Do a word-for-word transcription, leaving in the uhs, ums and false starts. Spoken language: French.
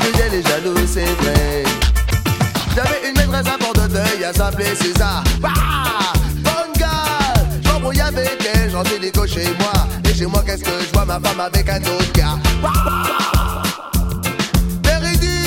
j'ai les jaloux, c'est vrai. J'avais une maîtresse à Port-d'Auteuil, elle s'appelait César. Bah, bonne gars, j'embrouille avec elle, j'en ai des chez moi. Et chez moi, qu'est-ce que je vois, ma femme avec un autre gars. Bah,